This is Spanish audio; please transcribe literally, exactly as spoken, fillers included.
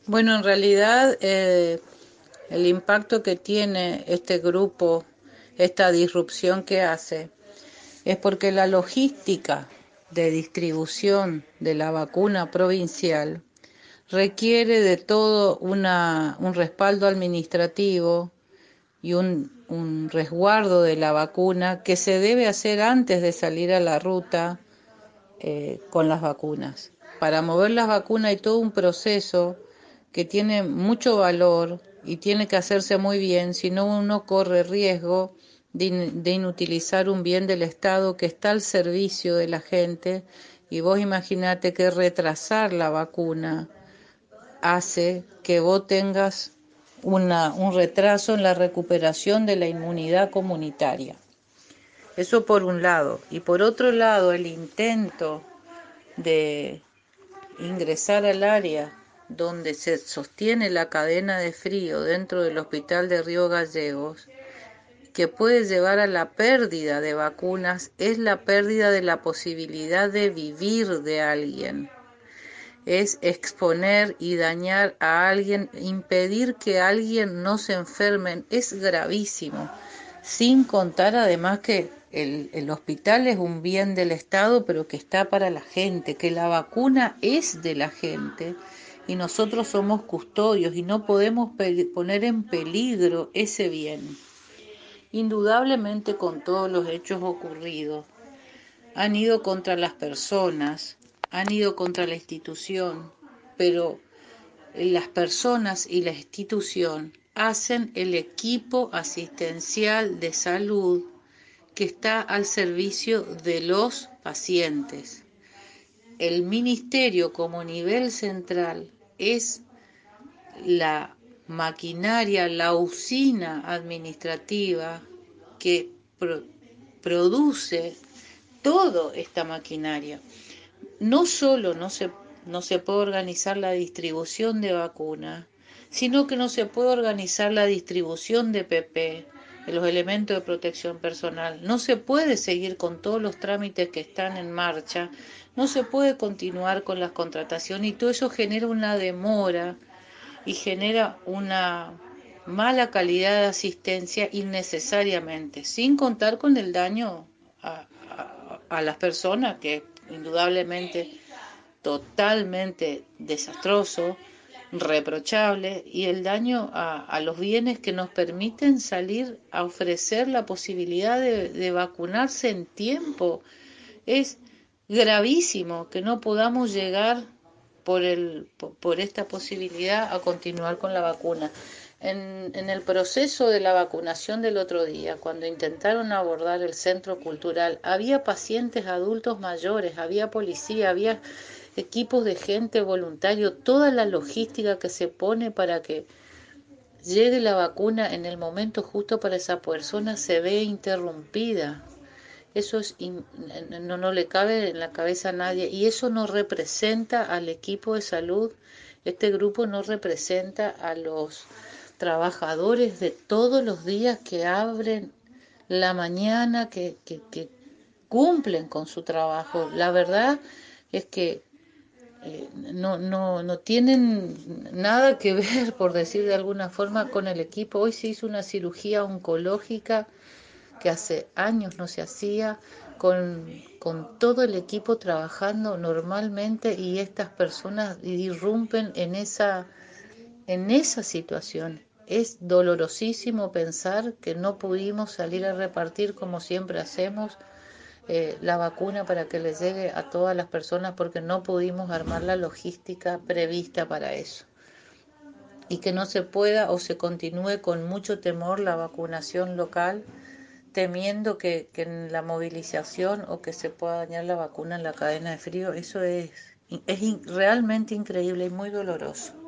Bueno, en realidad eh, el impacto que tiene este grupo, esta disrupción que hace, es porque la logística de distribución de la vacuna provincial requiere de todo una, un respaldo administrativo y un, un resguardo de la vacuna que se debe hacer antes de salir a la ruta eh, con las vacunas. Para mover las vacunas hay todo un proceso que tiene mucho valor y tiene que hacerse muy bien, si no uno corre riesgo de, in, de inutilizar un bien del Estado que está al servicio de la gente, y vos imaginate que retrasar la vacuna hace que vos tengas una, un retraso en la recuperación de la inmunidad comunitaria. Eso por un lado. Y por otro lado, el intento de ingresar al área donde se sostiene la cadena de frío dentro del hospital de Río Gallegos, que puede llevar a la pérdida de vacunas, es la pérdida de la posibilidad de vivir de alguien. Es exponer y dañar a alguien, impedir que alguien no se enferme, es gravísimo. Sin contar además que el, el hospital es un bien del Estado, pero que está para la gente, que la vacuna es de la gente y nosotros somos custodios y no podemos poner en peligro ese bien. Indudablemente, con todos los hechos ocurridos, han ido contra las personas, han ido contra la institución, pero las personas y la institución hacen el equipo asistencial de salud que está al servicio de los pacientes. El ministerio como nivel central es la maquinaria, la usina administrativa que pro- produce toda esta maquinaria. No solo no se, no se puede organizar la distribución de vacunas, sino que no se puede organizar la distribución de P P, de los elementos de protección personal. No se puede seguir con todos los trámites que están en marcha, no se puede continuar con las contrataciones y todo eso genera una demora y genera una mala calidad de asistencia innecesariamente, sin contar con el daño a, a, a las personas, que indudablemente totalmente desastroso, reprochable, y el daño a, a los bienes que nos permiten salir a ofrecer la posibilidad de, de vacunarse en tiempo. Es gravísimo que no podamos llegar por, el, por esta posibilidad a continuar con la vacuna. En, en el proceso de la vacunación del otro día, cuando intentaron abordar el centro cultural, había pacientes adultos mayores, había policía, había equipos de gente voluntario, toda la logística que se pone para que llegue la vacuna en el momento justo para esa persona se ve interrumpida. Eso es in, no, no le cabe en la cabeza a nadie, y eso no representa al equipo de salud. Este grupo no representa a los trabajadores de todos los días que abren la mañana, que, que, que cumplen con su trabajo. La verdad es que eh, no, no, no tienen nada que ver, por decir de alguna forma, con el equipo. Hoy se hizo una cirugía oncológica que hace años no se hacía, con, con todo el equipo trabajando normalmente, y estas personas irrumpen en esa, en esa situación. Es dolorosísimo pensar que no pudimos salir a repartir como siempre hacemos eh, la vacuna para que les llegue a todas las personas, porque no pudimos armar la logística prevista para eso. Y que no se pueda o se continúe con mucho temor la vacunación local, temiendo que, que en la movilización o que se pueda dañar la vacuna en la cadena de frío. Eso es, es in, realmente increíble y muy doloroso.